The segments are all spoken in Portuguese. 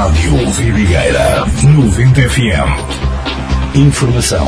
Rádio Vidigueira 90 FM. Informação.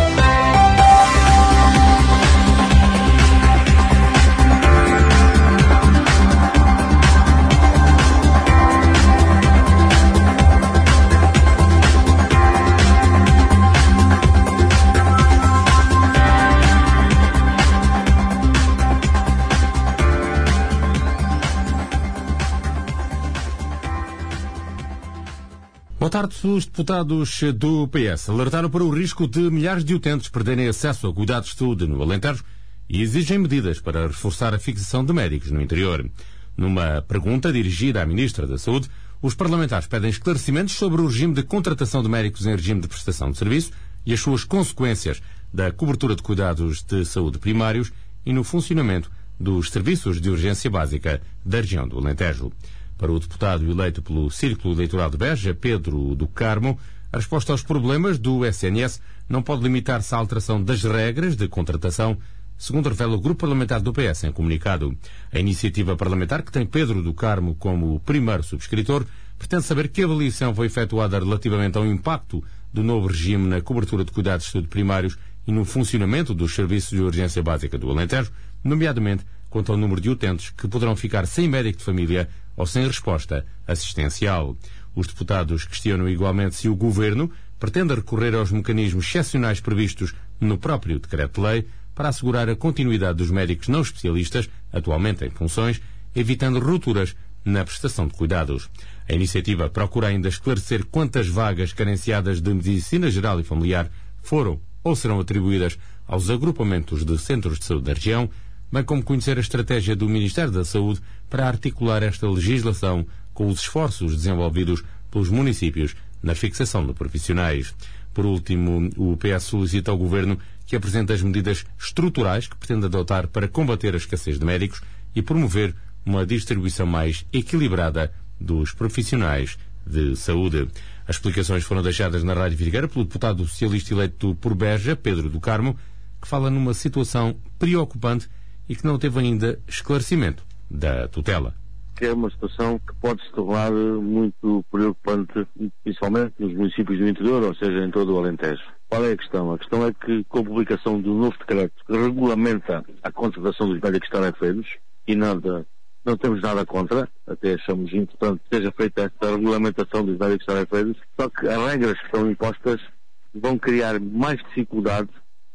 Boa tarde. Os deputados do PS alertaram para o risco de milhares de utentes perderem acesso a cuidados de saúde no Alentejo e exigem medidas para reforçar a fixação de médicos no interior. Numa pergunta dirigida à Ministra da Saúde, os parlamentares pedem esclarecimentos sobre o regime de contratação de médicos em regime de prestação de serviço e as suas consequências da cobertura de cuidados de saúde primários e no funcionamento dos serviços de urgência básica da região do Alentejo. Para o deputado eleito pelo Círculo Eleitoral de Beja, Pedro do Carmo, a resposta aos problemas do SNS não pode limitar-se à alteração das regras de contratação, segundo revela o Grupo Parlamentar do PS em comunicado. A iniciativa parlamentar, que tem Pedro do Carmo como primeiro subscritor, pretende saber que avaliação foi efetuada relativamente ao impacto do novo regime na cobertura de cuidados de saúde primários e no funcionamento dos serviços de urgência básica do Alentejo, nomeadamente quanto ao número de utentes que poderão ficar sem médico de família ou sem resposta assistencial. Os deputados questionam igualmente se o Governo pretende recorrer aos mecanismos excepcionais previstos no próprio Decreto-Lei para assegurar a continuidade dos médicos não especialistas, atualmente em funções, evitando rupturas na prestação de cuidados. A iniciativa procura ainda esclarecer quantas vagas carenciadas de medicina geral e familiar foram ou serão atribuídas aos agrupamentos de centros de saúde da região, bem como conhecer a estratégia do Ministério da Saúde para articular esta legislação com os esforços desenvolvidos pelos municípios na fixação de profissionais. Por último, o PS solicita ao Governo que apresente as medidas estruturais que pretende adotar para combater a escassez de médicos e promover uma distribuição mais equilibrada dos profissionais de saúde. As explicações foram deixadas na Rádio Vidigueira pelo deputado socialista eleito por Beja, Pedro do Carmo, que fala numa situação preocupante e que não teve ainda esclarecimento da tutela. É uma situação que pode se tornar muito preocupante, principalmente nos municípios do interior, ou seja, em todo o Alentejo. Qual é a questão? A questão é que, com a publicação do novo decreto que regulamenta a contratação dos médicos tarefeiros, e não temos nada contra, até achamos importante que seja feita esta regulamentação dos médicos tarefeiros, só que as regras que são impostas vão criar mais dificuldades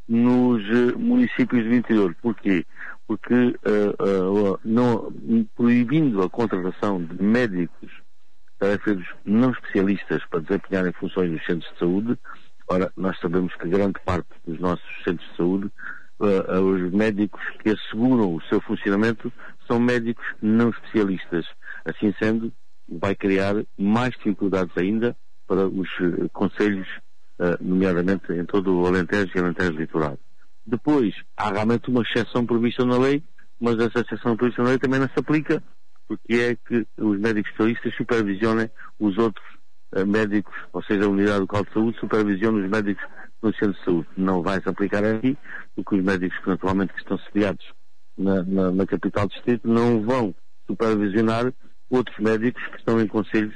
nos municípios do interior. Porquê? Porque proibindo a contratação de médicos tarefeiros não especialistas para desempenharem funções nos centros de saúde, ora, nós sabemos que grande parte dos nossos centros de saúde, os médicos que asseguram o seu funcionamento são médicos não especialistas. Assim sendo, vai criar mais dificuldades ainda para os concelhos, nomeadamente em todo o Alentejo e Alentejo Litoral. Depois, há realmente uma exceção prevista na lei, mas essa exceção prevista na lei também não se aplica, porque é que os médicos especialistas supervisionem os outros médicos, ou seja, a unidade local de saúde supervisiona os médicos no centro de saúde. Não vai se aplicar aqui, porque os médicos que naturalmente estão sediados na capital do distrito não vão supervisionar outros médicos que estão em concelhos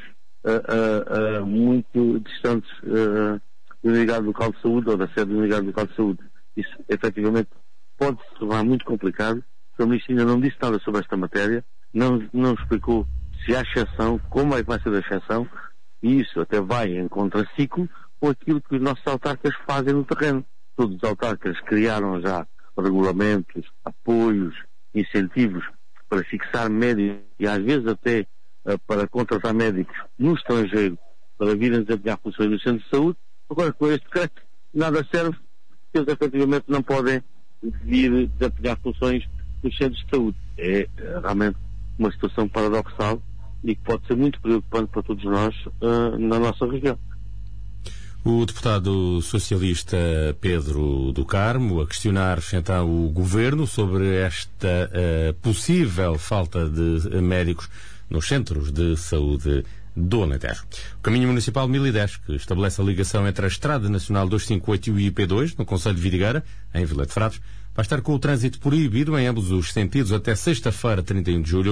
muito distantes da unidade local de saúde ou da sede da unidade local de saúde. Isso, efetivamente, pode se tornar muito complicado. O Ministro ainda não disse nada sobre esta matéria, não explicou se há exceção, como é que vai ser a exceção, e isso até vai em contraciclo com aquilo que os nossos autarcas fazem no terreno. Todos os autarcas criaram já regulamentos, apoios, incentivos para fixar médicos e às vezes até para contratar médicos no estrangeiro para virem desempenhar funções no centro de saúde. Agora, com este decreto, nada serve, porque eles efetivamente não podem vir desempenhar funções nos centros de saúde. É realmente uma situação paradoxal e que pode ser muito preocupante para todos nós na nossa região. O deputado socialista Pedro do Carmo a questionar então o Governo sobre esta possível falta de médicos nos centros de saúde do Alentejo. O Caminho Municipal 1010, que estabelece a ligação entre a Estrada Nacional 258 e o IP2, no concelho de Vidigueira, em Vila de Frades, vai estar com o trânsito proibido em ambos os sentidos até sexta-feira, 31 de julho,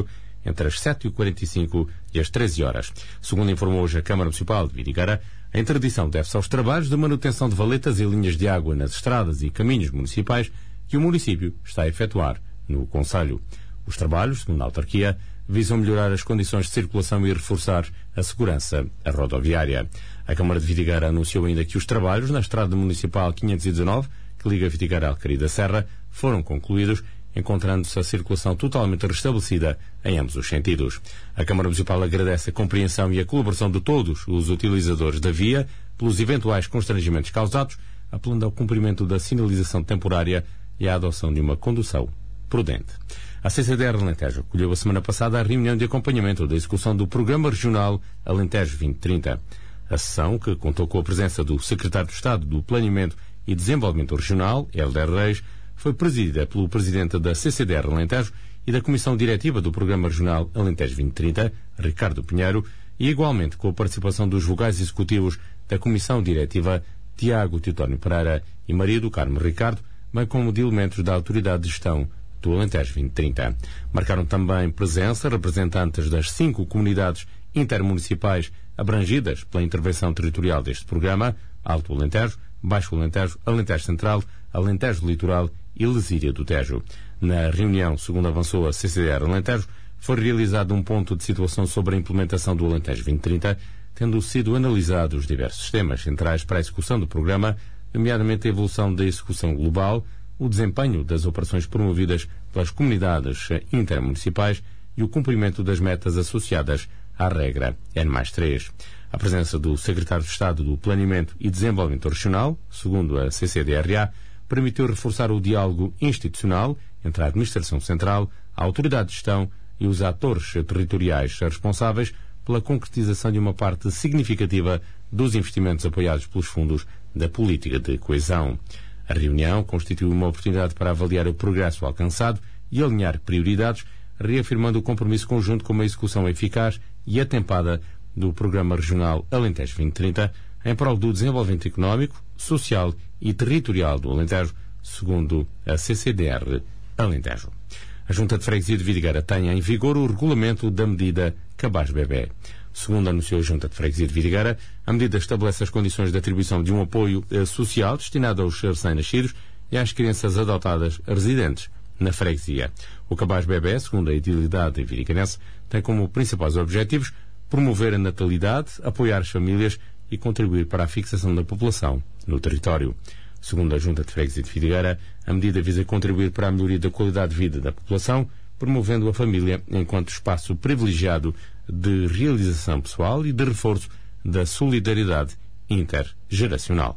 entre as 7h45 e as 13 horas. Segundo informou hoje a Câmara Municipal de Vidigueira, a interdição deve-se aos trabalhos de manutenção de valetas e linhas de água nas estradas e caminhos municipais que o município está a efetuar no concelho. Os trabalhos, segundo a autarquia, visam melhorar as condições de circulação e reforçar a segurança rodoviária. A Câmara de Vidigueira anunciou ainda que os trabalhos na estrada municipal 519, que liga Vidigueira à Alqueria da Serra, foram concluídos, encontrando-se a circulação totalmente restabelecida em ambos os sentidos. A Câmara Municipal agradece a compreensão e a colaboração de todos os utilizadores da via pelos eventuais constrangimentos causados, apelando ao cumprimento da sinalização temporária e à adoção de uma condução prudente. A CCDR Alentejo acolheu a semana passada a reunião de acompanhamento da execução do Programa Regional Alentejo 2030. A sessão, que contou com a presença do Secretário de Estado do Planeamento e Desenvolvimento Regional, Hélder Reis, foi presidida pelo Presidente da CCDR Alentejo e da Comissão Diretiva do Programa Regional Alentejo 2030, Ricardo Pinheiro, e igualmente com a participação dos vogais executivos da Comissão Diretiva, Tiago Teutónio Pereira e Maria do Carmo Ricardo, bem como de elementos da Autoridade de Gestão do Alentejo 2030. Marcaram também presença representantes das 5 comunidades intermunicipais abrangidas pela intervenção territorial deste programa: Alto Alentejo, Baixo Alentejo, Alentejo Central, Alentejo Litoral e Lesíria do Tejo. Na reunião, segundo avançou a CCDR Alentejo, foi realizado um ponto de situação sobre a implementação do Alentejo 2030, tendo sido analisados os diversos temas centrais para a execução do programa, nomeadamente a evolução da execução global, o desempenho das operações promovidas pelas comunidades intermunicipais e o cumprimento das metas associadas à regra N+3. A presença do Secretário de Estado do Planeamento e Desenvolvimento Regional, segundo a CCDRA, permitiu reforçar o diálogo institucional entre a Administração Central, a Autoridade de Gestão e os atores territoriais responsáveis pela concretização de uma parte significativa dos investimentos apoiados pelos fundos da política de coesão. A reunião constituiu uma oportunidade para avaliar o progresso alcançado e alinhar prioridades, reafirmando o compromisso conjunto com uma execução eficaz e atempada do Programa Regional Alentejo 2030 em prol do desenvolvimento económico, social e territorial do Alentejo, segundo a CCDR Alentejo. A Junta de Freguesia de Vidigueira tem em vigor o regulamento da medida Cabaz Bebé. Segundo anunciou a Junta de Freguesia de Vidigueira, a medida estabelece as condições de atribuição de um apoio social destinado aos recém-nascidos e às crianças adotadas residentes na freguesia. O Cabaz Bebé, segundo a Idilidade Vidigueirense, tem como principais objetivos promover a natalidade, apoiar as famílias e contribuir para a fixação da população no território. Segundo a Junta de Freguesia de Vidigueira, a medida visa contribuir para a melhoria da qualidade de vida da população, promovendo a família enquanto espaço privilegiado de realização pessoal e de reforço da solidariedade intergeracional.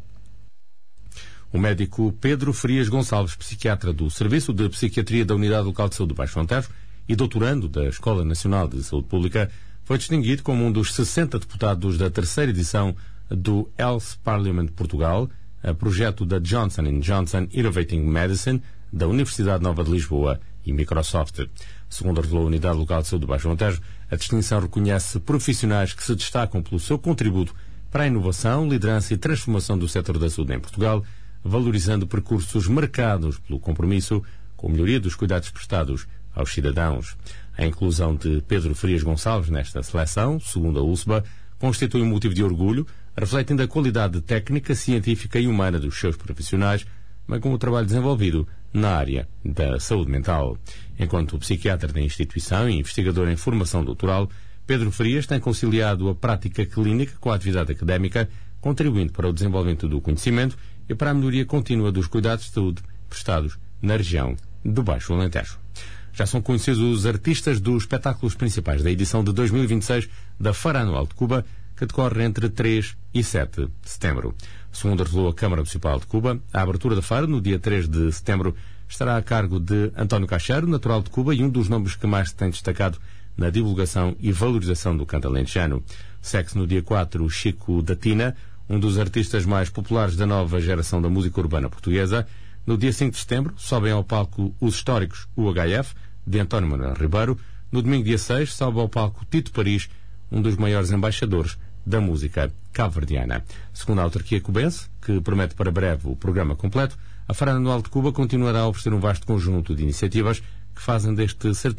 O médico Pedro Frias Gonçalves, psiquiatra do Serviço de Psiquiatria da Unidade Local de Saúde do Baixo Alentejo e doutorando da Escola Nacional de Saúde Pública, foi distinguido como um dos 60 deputados da terceira edição do Health Parliament Portugal, a projeto da Johnson & Johnson Innovating Medicine, da Universidade Nova de Lisboa e Microsoft. Segundo revelou a Unidade Local de Saúde do Baixo Alentejo, a distinção reconhece profissionais que se destacam pelo seu contributo para a inovação, liderança e transformação do setor da saúde em Portugal, valorizando percursos marcados pelo compromisso com a melhoria dos cuidados prestados aos cidadãos. A inclusão de Pedro Frias Gonçalves nesta seleção, segundo a USBA, constitui um motivo de orgulho, refletindo a qualidade técnica, científica e humana dos seus profissionais, bem como o trabalho desenvolvido na área da saúde mental. Enquanto psiquiatra da instituição e investigador em formação doutoral, Pedro Frias tem conciliado a prática clínica com a atividade académica, contribuindo para o desenvolvimento do conhecimento e para a melhoria contínua dos cuidados de saúde prestados na região do Baixo Alentejo. Já são conhecidos os artistas dos espetáculos principais da edição de 2026 da Feira Anual de Cuba, que decorre entre 3 e 7 de setembro. Segundo revelou a Câmara Municipal de Cuba, a abertura da feira, no dia 3 de setembro, estará a cargo de António Cacheiro, natural de Cuba e um dos nomes que mais se tem destacado na divulgação e valorização do canto alentejano. Segue-se no dia 4 o Chico da Tina, um dos artistas mais populares da nova geração da música urbana portuguesa. No dia 5 de setembro, sobem ao palco os históricos UHF, de António Manuel Ribeiro. No domingo, dia 6, sobe ao palco Tito Paris, um dos maiores embaixadores da música cabo-verdiana. Segundo a autarquia cubense, que promete para breve o programa completo, a Feira Anual de Cuba continuará a oferecer um vasto conjunto de iniciativas que fazem deste certame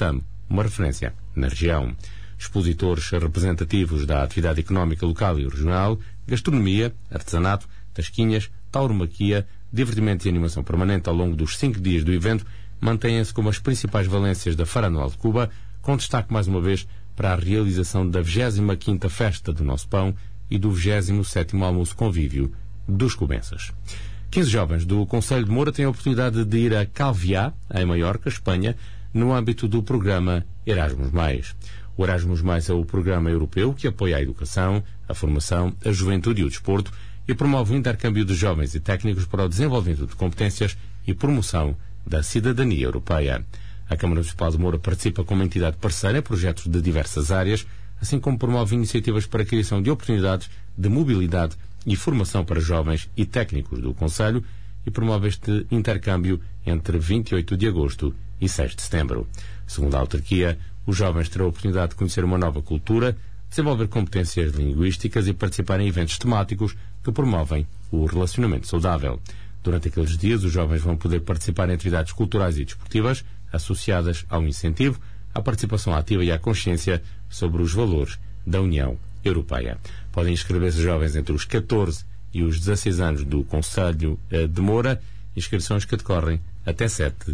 uma referência na região. Expositores representativos da atividade económica local e regional, gastronomia, artesanato, tasquinhas, tauromaquia, divertimento e animação permanente ao longo dos 5 dias do evento mantêm-se como as principais valências da Feira Anual de Cuba, com destaque mais uma vez para a realização da 25ª Festa do Nosso Pão e do 27º Almoço Convívio dos cubenses. 15 jovens do Concelho de Moura têm a oportunidade de ir a Calviá, em Maiorca, Espanha, no âmbito do programa Erasmus+. O Erasmus+ é o programa europeu que apoia a educação, a formação, a juventude e o desporto e promove o intercâmbio de jovens e técnicos para o desenvolvimento de competências e promoção da cidadania europeia. A Câmara Municipal de Moura participa como entidade parceira em projetos de diversas áreas, assim como promove iniciativas para a criação de oportunidades de mobilidade e formação para jovens e técnicos do Concelho e promove este intercâmbio entre 28 de agosto e 6 de setembro. Segundo a autarquia, os jovens terão a oportunidade de conhecer uma nova cultura, desenvolver competências linguísticas e participar em eventos temáticos que promovem o relacionamento saudável. Durante aqueles dias, os jovens vão poder participar em atividades culturais e desportivas associadas ao incentivo, à participação ativa e à consciência sobre os valores da União Europeia. Podem inscrever-se jovens entre os 14 e os 16 anos do Concelho de Moura, inscrições que decorrem até 7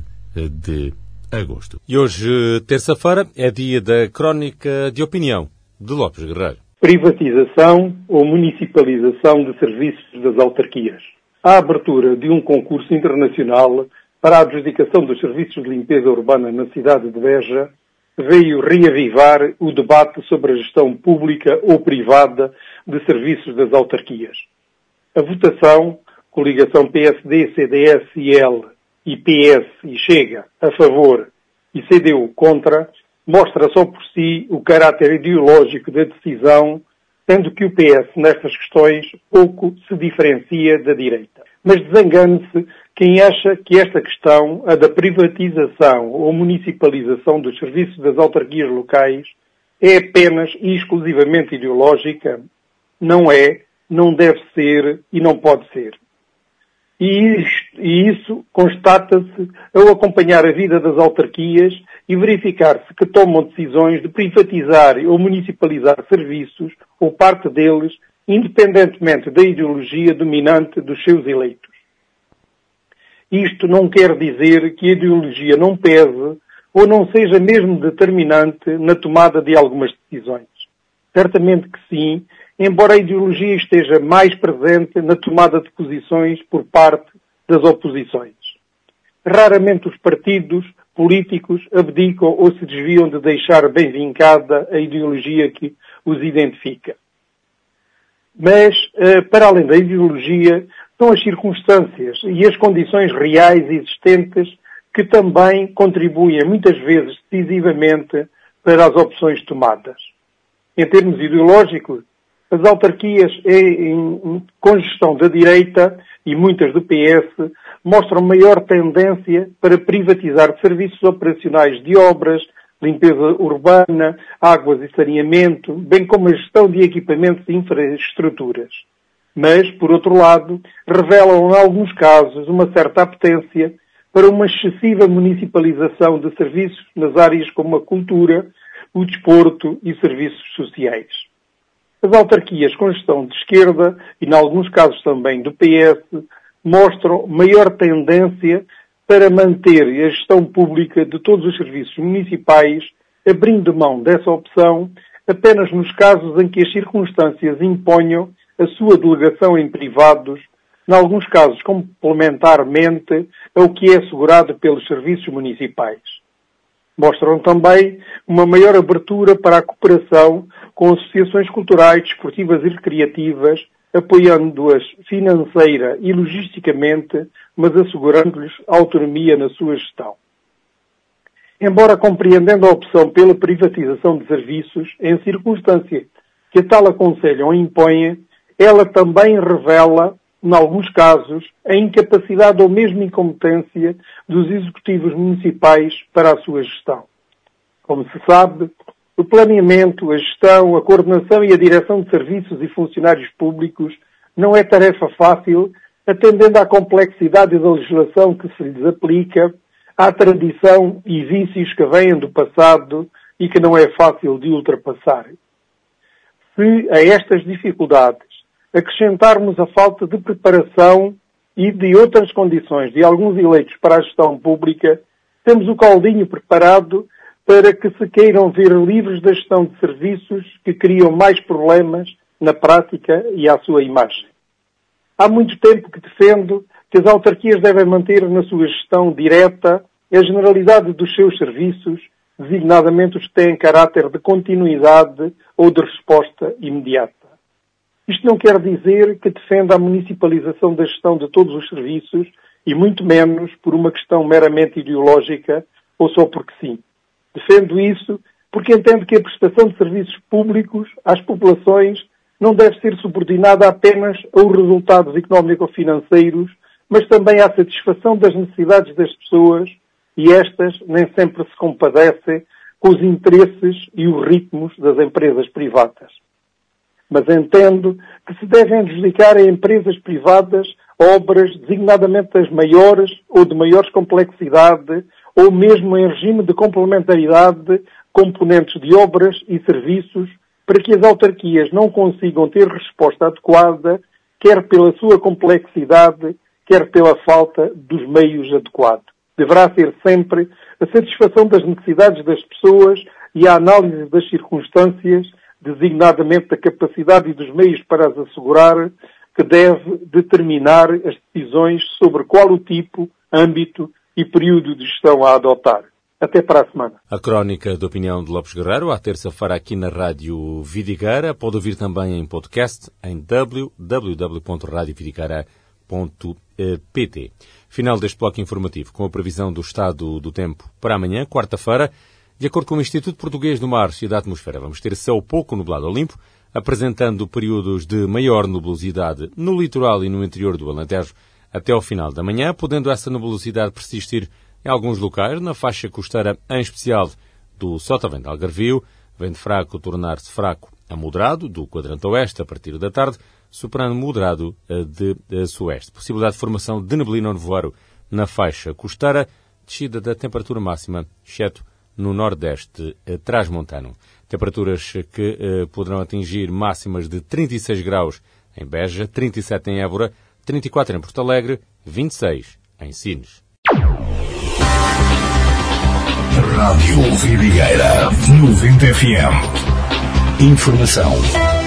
de agosto. E hoje, terça-feira, é dia da Crónica de Opinião de Lopes Guerreiro. Privatização ou municipalização de serviços das autarquias. A abertura de um concurso internacional para a adjudicação dos serviços de limpeza urbana na cidade de Beja veio reavivar o debate sobre a gestão pública ou privada de serviços das autarquias. A votação, coligação PSD, CDS e L, e PS e Chega a favor e CDU contra, mostra só por si o caráter ideológico da decisão, sendo que o PS, nestas questões, pouco se diferencia da direita. Mas desengane-se quem acha que esta questão, a da privatização ou municipalização dos serviços das autarquias locais, é apenas e exclusivamente ideológica. Não é, não deve ser e não pode ser. E isso constata-se ao acompanhar a vida das autarquias e verificar-se que tomam decisões de privatizar ou municipalizar serviços ou parte deles, independentemente da ideologia dominante dos seus eleitos. Isto não quer dizer que a ideologia não pese ou não seja mesmo determinante na tomada de algumas decisões. Certamente que sim, embora a ideologia esteja mais presente na tomada de posições por parte das oposições. Raramente os partidos políticos abdicam ou se desviam de deixar bem vincada a ideologia que os identifica. Mas, para além da ideologia, são as circunstâncias e as condições reais existentes que também contribuem muitas vezes decisivamente para as opções tomadas. Em termos ideológicos, as autarquias com gestão da direita e muitas do PS mostram maior tendência para privatizar serviços operacionais de obras, limpeza urbana, águas e saneamento, bem como a gestão de equipamentos e infraestruturas. Mas, por outro lado, revelam em alguns casos uma certa apetência para uma excessiva municipalização de serviços nas áreas como a cultura, o desporto e serviços sociais. As autarquias com gestão de esquerda, e em alguns casos também do PS, mostram maior tendência para manter a gestão pública de todos os serviços municipais, abrindo mão dessa opção apenas nos casos em que as circunstâncias imponham a sua delegação em privados, em alguns casos complementarmente ao que é assegurado pelos serviços municipais. Mostram também uma maior abertura para a cooperação com associações culturais, desportivas e recreativas, apoiando-as financeira e logisticamente, mas assegurando-lhes autonomia na sua gestão. Embora compreendendo a opção pela privatização de serviços, em circunstância que a tal aconselham impõe, ela também revela, em alguns casos, a incapacidade ou mesmo incompetência dos executivos municipais para a sua gestão. Como se sabe, o planeamento, a gestão, a coordenação e a direção de serviços e funcionários públicos não é tarefa fácil, atendendo à complexidade da legislação que se lhes aplica, há tradição e vícios que vêm do passado e que não é fácil de ultrapassar. Se a estas dificuldades acrescentarmos a falta de preparação e de outras condições de alguns eleitos para a gestão pública, temos o caldinho preparado para que se queiram ver livres da gestão de serviços que criam mais problemas na prática e à sua imagem. Há muito tempo que defendo que as autarquias devem manter na sua gestão direta a generalidade dos seus serviços, designadamente os que têm caráter de continuidade ou de resposta imediata. Isto não quer dizer que defenda a municipalização da gestão de todos os serviços e muito menos por uma questão meramente ideológica ou só porque sim. Defendo isso porque entendo que a prestação de serviços públicos às populações não deve ser subordinada apenas aos resultados económico-financeiros, mas também à satisfação das necessidades das pessoas, e estas nem sempre se compadecem com os interesses e os ritmos das empresas privadas. Mas entendo que se devem adjudicar a empresas privadas obras designadamente as maiores ou de maiores complexidade, ou mesmo em regime de complementaridade, componentes de obras e serviços, para que as autarquias não consigam ter resposta adequada, quer pela sua complexidade, quer pela falta dos meios adequados. Deverá ser sempre a satisfação das necessidades das pessoas e a análise das circunstâncias, designadamente da capacidade e dos meios para as assegurar, que deve determinar as decisões sobre qual o tipo, âmbito e período de gestão a adotar. Até para a semana. A crónica de opinião de Lopes Guerreiro, à terça-feira aqui na Rádio Vidigueira. Pode ouvir também em podcast em www.radiovidigueira.pt. Final deste bloco informativo com a previsão do estado do tempo para amanhã, quarta-feira. De acordo com o Instituto Português do Mar e da Atmosfera, vamos ter céu pouco nublado ou limpo, apresentando períodos de maior nubosidade no litoral e no interior do Alentejo até ao final da manhã, podendo essa nubosidade persistir em alguns locais, na faixa costeira, em especial do Sotavento Algarvio, vento fraco tornar-se fraco a moderado, do quadrante oeste a partir da tarde, soprando moderado de sueste. Possibilidade de formação de neblina ou nevoeiro na faixa costeira, descida da temperatura máxima, exceto no nordeste transmontano. Temperaturas que poderão atingir máximas de 36 graus em Beja, 37 em Évora, 34 em Porto Alegre, 26 em Sines. Rádio Vidigueira 90 FM. Informação